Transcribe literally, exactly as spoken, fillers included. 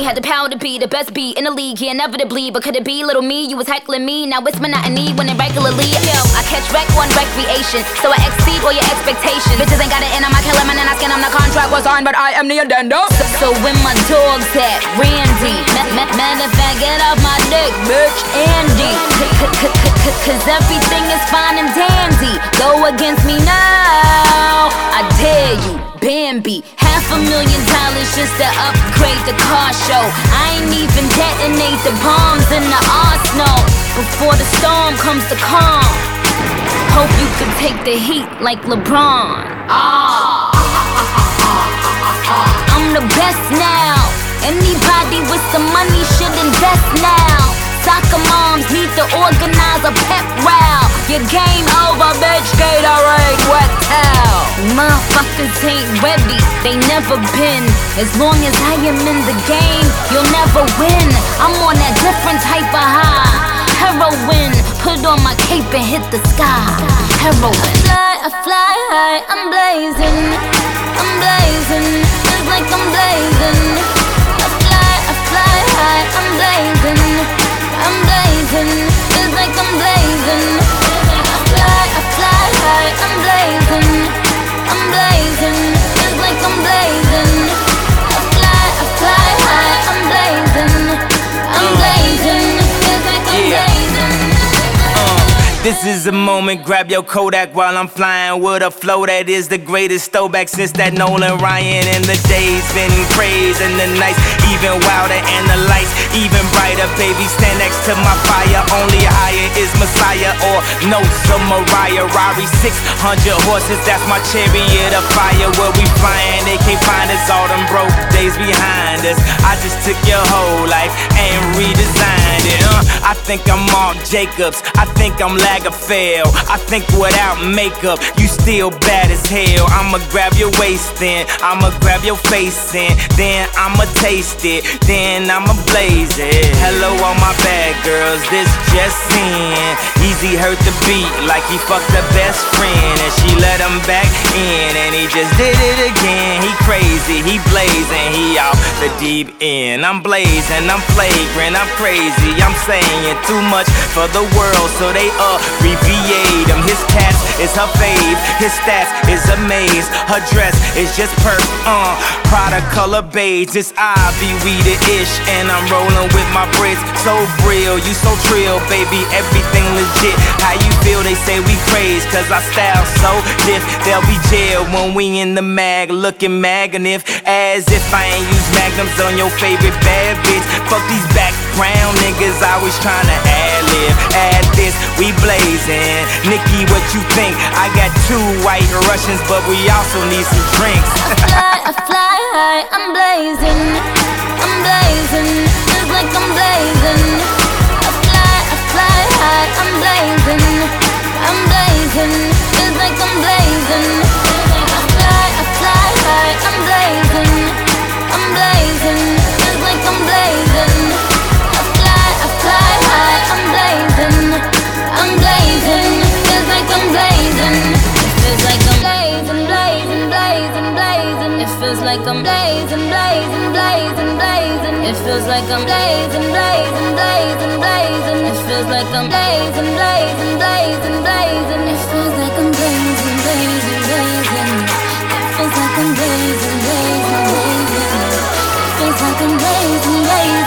had the power to be the best beat in the league, yeah, inevitably. But could it be little me? You was heckling me, now it's monotony when it regularly. Yo, I catch wreck on recreation, so I exceed all your expectations. Bitches ain't got it in them, I kill them and then I skin them. The contract was signed, but I am the addendum. So, so when my dog's at Randy, matter of fact, get off my dick, bitch, Andy. Cause everything is fine and dandy. Go against me now, I dare you, Bambi. Half a million dollars just to upgrade the car show. I ain't even detonate the bombs in the arsenal. Before the storm comes the calm. Hope you could take the heat like LeBron. Ah, I'm the best now. Anybody with some money should invest now. Soccer moms need to organize a pep rally. Your game over, bitch, Gatorade, wet towel. Motherfuckers ain't ready, they never been. As long as I am in the game, you'll never win. I'm on that different type of high. Heroin, put on my cape and hit the sky. Heroin. I fly, I fly high, I'm blazing. I'm blazing, it's like I'm blazing. I fly, I fly high, I'm blazing. I'm blazing, it's like I'm blazing. I fly, I fly high, I'm blazing. I'm blazing, it's like I'm blazing. I fly, I fly high, I'm blazing. I'm blazing, it's like I'm blazing. This is a moment, grab your Kodak while I'm flying with a flow that is the greatest throwback since that Nolan Ryan. And the days been crazy and the nights even wilder and the lights even brighter. Baby, stand next to my fire. Only higher is Messiah or notes of Mariah. Rari six hundred horses, that's my chariot of fire. Where we flying, they can't find us. All them broke days behind us. I just took your whole life and redesigned it. Uh, I think I'm Mark Jacobs. I think I'm Lagerfeld. I think without makeup, you still bad as hell. I'ma grab your waist then, I'ma grab your face in, then I'ma taste it, then I'ma blaze it. Hello all my bad girls, this just in. Easy hurt the beat like he fucked her best friend, and she let him back in, and he just did it again. He crazy, he blazing, he off the deep end. I'm blazing, I'm flagrant, I'm crazy, I'm saying too much for the world, so they abbreviate him. His cats is her fave, his stats is a maze. Her dress is just perf, uh Prada color beige, it's Ivy, we the ish, and I'm rolling with my braids. So real, you so trill, baby, everything legit. How you feel? They say we crazy, cause our style so diff. They'll be jail when we in the mag, looking magnif, as if I ain't use magnums on your favorite bad bitch. Fuck these background niggas, always tryna ad-lib, add this, we blazing. Nikki, what you think? I got two white Russians, but we also need some drinks. I fly, I fly high, I'm blazing. I'm blazing, it's like I'm blazing. I fly, I fly high, I'm blazing. I'm blazing, it's like I'm blazing. I fly, I fly high, I'm blazing. I'm blazing, it's like I'm blazing. I fly, I fly high, I'm blazing. I'm blazing, it's like I'm blazing. It feels like I'm blazing, blazing, blazing, blazing. It feels like I'm blazing, blazing, blazing, blazing. It feels like I'm blazing, blazing, blazing, blazing. It feels like I'm blazing, blazing, blazing, blazing. It feels like I'm blazing, blazing, blazing. It feels like I'm blazing, blazing, blazing. It feels like I'm blazing, blazing.